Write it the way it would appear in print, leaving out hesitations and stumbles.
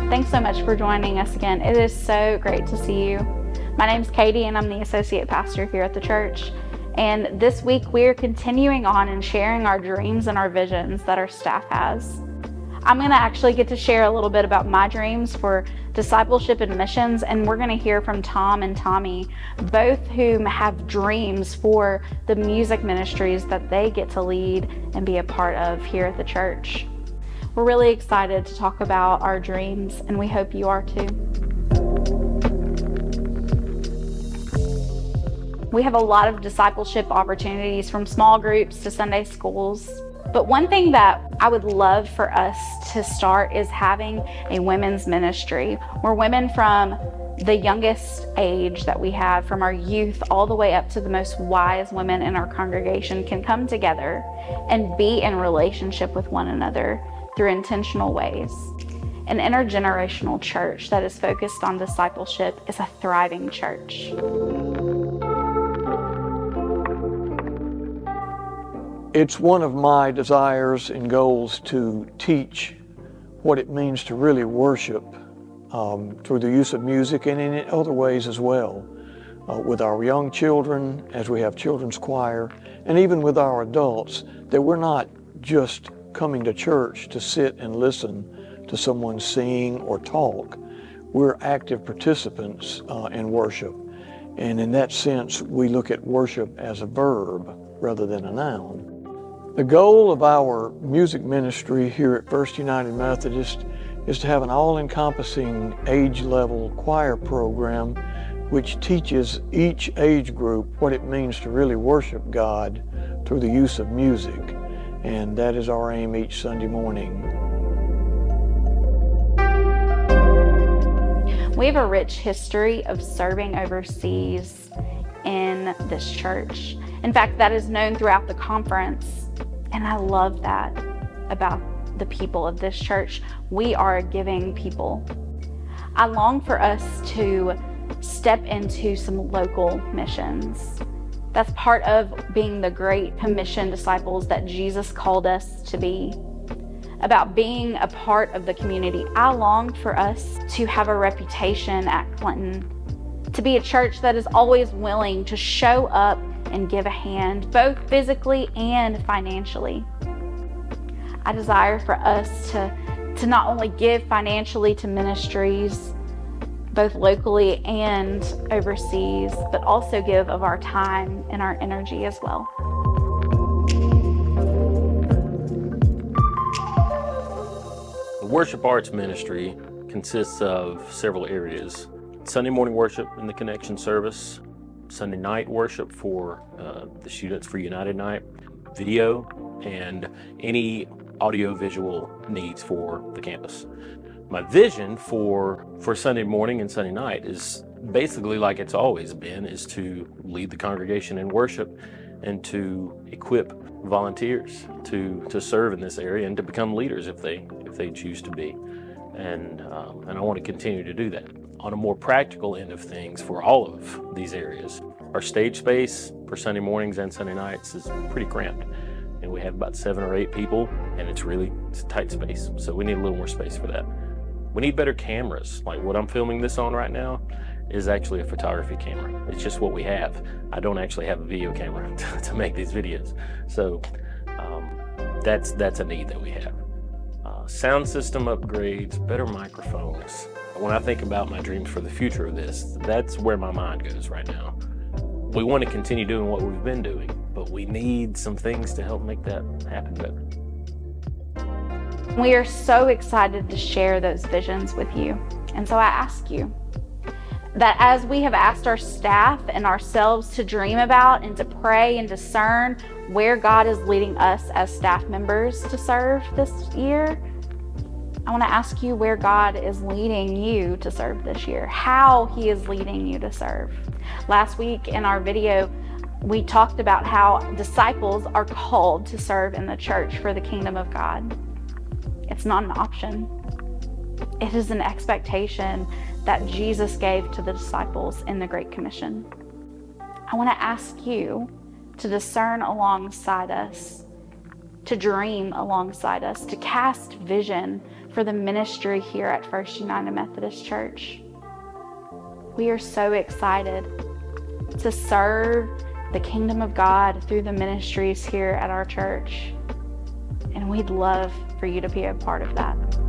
Thanks so much for joining us again. It is so great to see you. My name's Katie and I'm the associate pastor here at the church. And this week we're continuing on and sharing our dreams and our visions that our staff has. I'm going to actually get to share a little bit about my dreams for discipleship and missions, and we're going to hear from Tom and Tommy, both whom have dreams for the music ministries that they get to lead and be a part of here at the church. We're really excited to talk about our dreams, and we hope you are too. We have a lot of discipleship opportunities, from small groups to Sunday schools. But one thing that I would love for us to start is having a women's ministry where women from the youngest age that we have, from our youth all the way up to the most wise women in our congregation, can come together and be in relationship with one another through intentional ways. An intergenerational church that is focused on discipleship is a thriving church. It's one of my desires and goals to teach what it means to really worship through the use of music and in other ways as well, with our young children, as we have children's choir, and even with our adults, that we're not just coming to church to sit and listen to someone sing or talk. We're active participants in worship. And in that sense, we look at worship as a verb rather than a noun. The goal of our music ministry here at First United Methodist is to have an all-encompassing age-level choir program which teaches each age group what it means to really worship God through the use of music. And that is our aim each Sunday morning. We have a rich history of serving overseas in this church. In fact, that is known throughout the conference. And I love that about the people of this church. We are a giving people. I long for us to step into some local missions. That's part of being the Great Commission disciples that Jesus called us to be. About being a part of the community. I long for us to have a reputation at Clinton, to be a church that is always willing to show up and give a hand, both physically and financially. I desire for us to not only give financially to ministries, both locally and overseas, but also give of our time and our energy as well. The Worship Arts Ministry consists of several areas. Sunday morning worship in the connection service, Sunday night worship for the Students for United Night, video, and any audio-visual needs for the campus. My vision for Sunday morning and Sunday night is basically like it's always been, is to lead the congregation in worship and to equip volunteers to serve in this area and to become leaders if they choose to be. And I want to continue to do that. On a more practical end of things for all of these areas, our stage space for Sunday mornings and Sunday nights is pretty cramped. And we have about 7 or 8 people, and it's a tight space. So we need a little more space for that. We need better cameras. Like what I'm filming this on right now is actually a photography camera. It's just what we have. I don't actually have a video camera to make these videos. So that's a need that we have. Sound system upgrades, better microphones. When I think about my dreams for the future of this, that's where my mind goes right now. We want to continue doing what we've been doing, but we need some things to help make that happen better. We are so excited to share those visions with you. And so I ask you that as we have asked our staff and ourselves to dream about and to pray and discern where God is leading us as staff members to serve this year, I want to ask you where God is leading you to serve this year, how He is leading you to serve. Last week in our video, we talked about how disciples are called to serve in the church for the kingdom of God. It's not an option. It is an expectation that Jesus gave to the disciples in the Great Commission. I want to ask you to discern alongside us to dream alongside us, to cast vision for the ministry here at First United Methodist Church. We are so excited to serve the kingdom of God through the ministries here at our church. And we'd love for you to be a part of that.